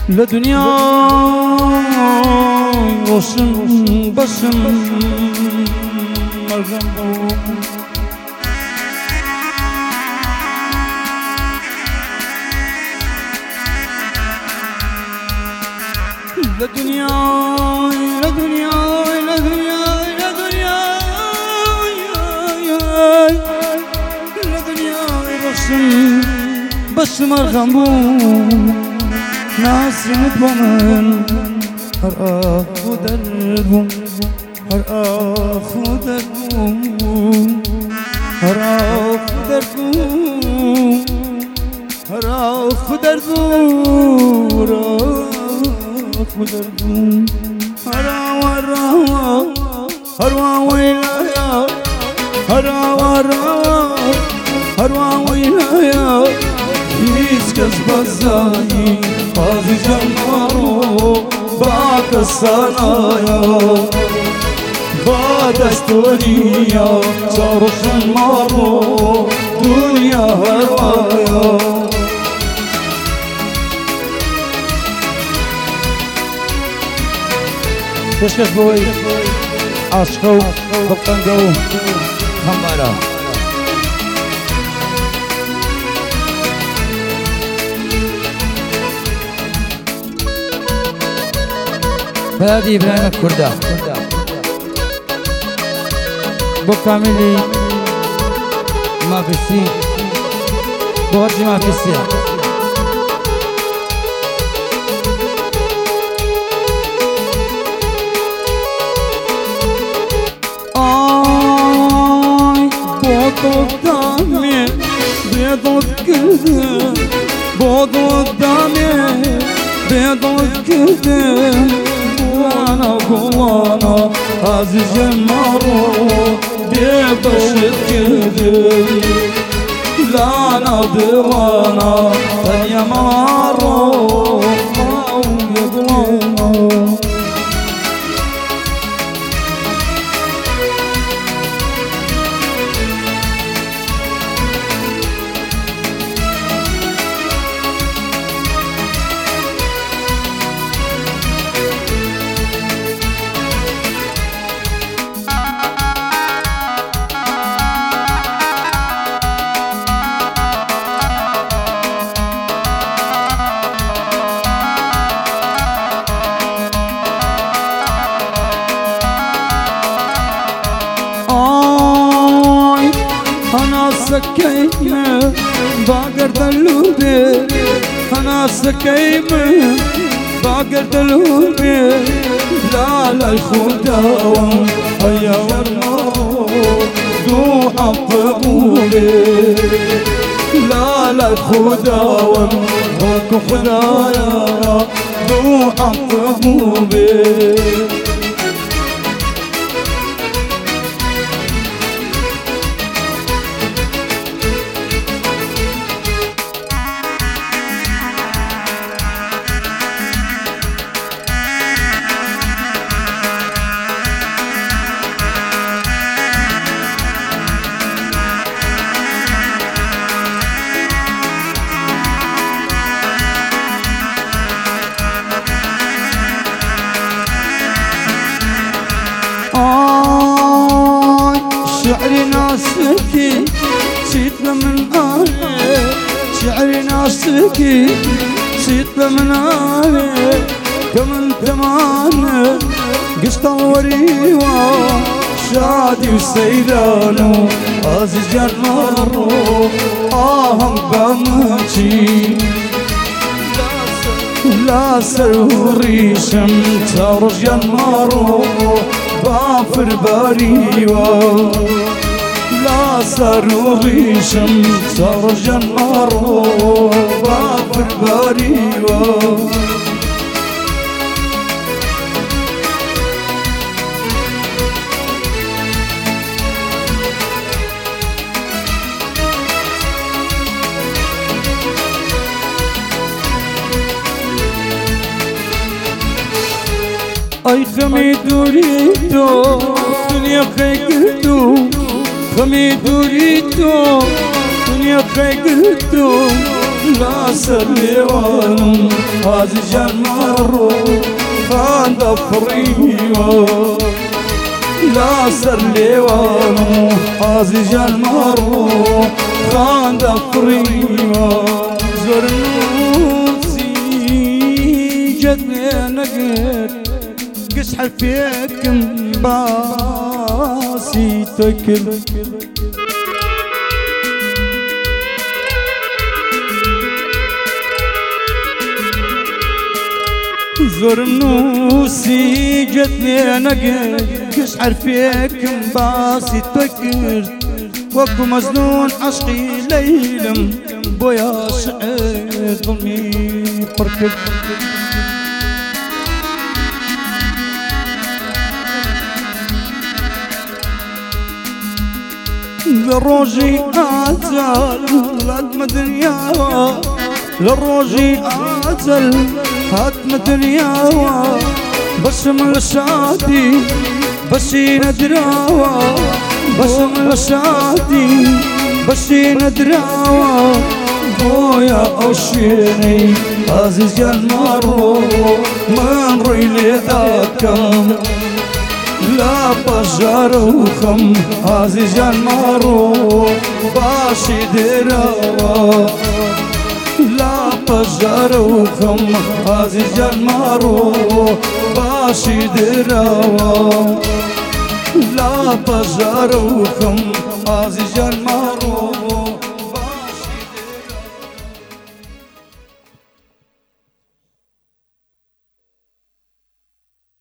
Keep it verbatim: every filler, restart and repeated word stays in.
لدنيا وصم بسم مرغم لدنيا لدنيا لدنيا لدنيا لدنيا وصم بسم مرغم ناس مدمن هر آخو درهم هر آخو درهم هر آخو درهم هر آخو درهم هر آخو درهم هر آوارا هر آویلایا هر آوارا هر آویلایا هیچ کس بزایی بازی جمارو با کسانایا با دستوریا چارشن مارو دنیا هروایا خوشکش بوی عاشقو بقتنگو خمبارا هذه إبراهيم كردا بو كاملي ما في السين بوجي ما في السين آي بوضو دامي بيضو كده بوضو دامي بيضو كده وانا وانا عزيز مارو بيبشر كذب لا نضوانا ثانية مارو او يضوانا أنا سكيمة باقر دلوبي أنا سكيمة باقر دلوبي لا لا الخداوة هيا والنور ذو حق قولي لا لا الخداوة هاكو خدايا ذو حق قولي شعري ناسكي سيتنا من آلي شعري ناسكي سيتنا من آلي كمن تماني قشط الوريوة شادي وسيلانو عزيز جرمارو آهم بامتي لا سروري شمتا رجال مارو بافر باريوا لا سروري شمتا رجال مارو بافر باريوا أي خمي دوريتو دنيا خيقتو خمي دوريتو دنيا خيقتو لا سليوان هذا جمر خان ضفريو لا سليوان هذا جمر خان ضفريو زرنوسي جدني نقر قش حرفيك باسي تكل زرنوسي جتني نقر قش حرفيك باسي تكل وكو مجنون عشقي ليلم بويا شعر ظلمي بركب للروجي أتل هاتم دنيا للروجي أتل هاتم دنيا بسم الشادي بسي ندراوة بسم الشادي بسي ندراوة بويا أوشيني عزيز المرو من ريلي ذاكم لا بجاروخم عزيز المرو باشي دراوة لا بجاروخم عزيز المرو باشي دراوة لا بجاروخم عزيز المرو